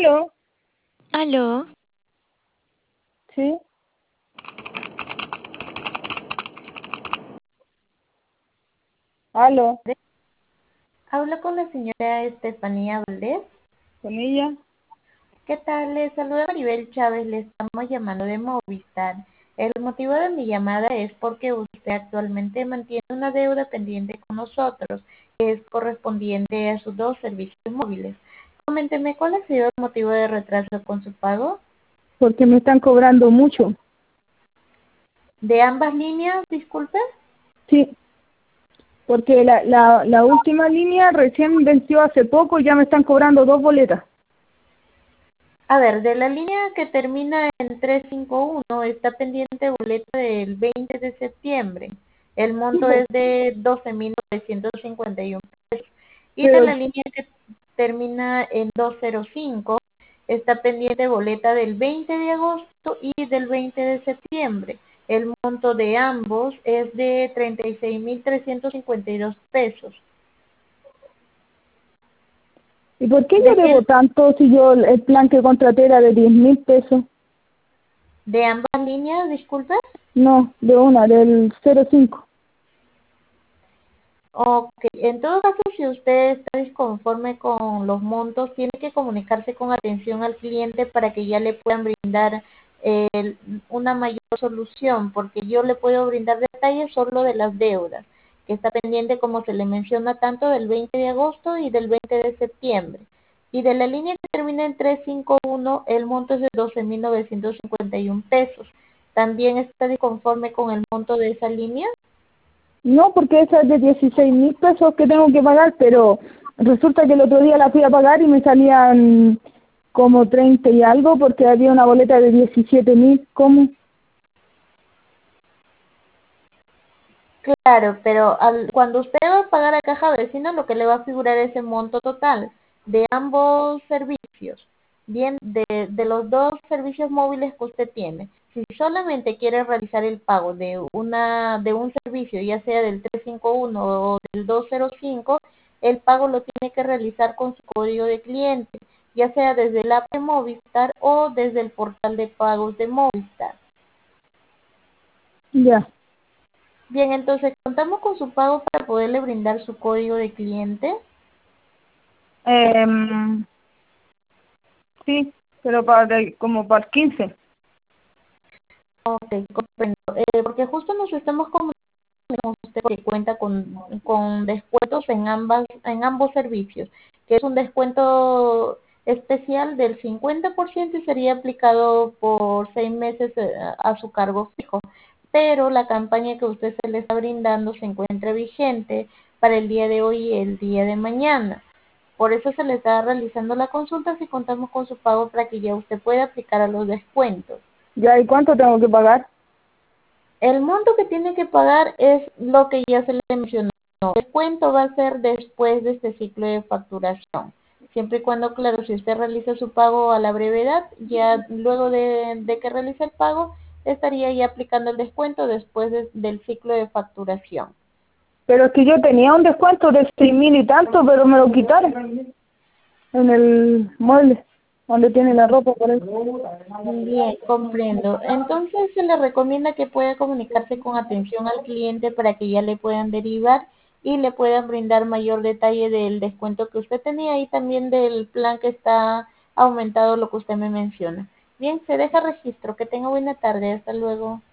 Aló, Aló, sí, aló, hablo con la señora Estefanía Valdés. con ella. ¿Qué tal? Le saluda Maribel Chávez, le estamos llamando de Movistar. El motivo de mi llamada es porque usted actualmente mantiene una deuda pendiente con nosotros, que es correspondiente a sus dos servicios móviles. Coménteme, ¿cuál ha sido el motivo de retraso con su pago? Porque me están cobrando mucho. ¿De ambas líneas, disculpe? Sí, porque la última línea recién venció hace poco y ya me están cobrando dos boletas. A ver, de la línea que termina en 351 está pendiente boleta del 20 de septiembre. El Sí, monto po, es de 12.951 pesos. Y de pero, la línea que termina en 205 está pendiente boleta del 20 de agosto y del 20 de septiembre. El monto de ambos es de 36.352 pesos. ¿y por qué yo ¿De debo qué? tanto si yo el plan que contraté era de 10.000 pesos? ¿De ambas líneas, disculpe? No, del 05. Ok, en todo caso, si usted está disconforme con los montos, tiene que comunicarse con atención al cliente para que ya le puedan brindar una mayor solución, porque yo le puedo brindar detalles solo de las deudas, que está pendiente, como se le menciona, tanto del 20 de agosto y del 20 de septiembre. Y de la línea que termina en 351, el monto es de 12.951 pesos. ¿También está disconforme con el monto de esa línea? No, porque esa es de 16.000 pesos que tengo que pagar, pero resulta que el otro día la fui a pagar y me salían como 30 y algo porque había una boleta de 17.000. ¿Cómo? Claro, pero cuando usted va a pagar a caja vecina, lo que le va a figurar es el monto total de ambos servicios, bien, de los dos servicios móviles que usted tiene. Si solamente quiere realizar el pago de un servicio, ya sea del 351 o del 205, el pago lo tiene que realizar con su código de cliente, ya sea desde el app de Movistar o desde el portal de pagos de Movistar. Ya. Bien, entonces contamos con su pago para poderle brindar su código de cliente. Em, sí, pero como para el 15. Ok, comprendo. Porque justo nos estamos comunicando con usted que cuenta con descuentos en ambos servicios, que es un descuento especial del 50% y sería aplicado por 6 meses a su cargo fijo. Pero la campaña que usted se le está brindando se encuentra vigente para el día de hoy y el día de mañana. Por eso se le está realizando la consulta si contamos con su pago para que ya usted pueda aplicar a los descuentos. Ya, ¿y cuánto tengo que pagar? El monto que tiene que pagar es lo que ya se le mencionó. El descuento va a ser después de este ciclo de facturación. Siempre y cuando, claro, si usted realiza su pago a la brevedad, ya luego de que realice el pago, estaría ya aplicando el descuento después del ciclo de facturación. Pero es que yo tenía un descuento de 6.000 y tanto, pero me lo quitaron en el mueble, donde tiene la ropa por ahí. Bien, comprendo. Entonces se le recomienda que pueda comunicarse con atención al cliente para que ya le puedan derivar y le puedan brindar mayor detalle del descuento que usted tenía y también del plan que está aumentado, lo que usted me menciona. Bien, se deja registro. Que tenga buena tarde. Hasta luego.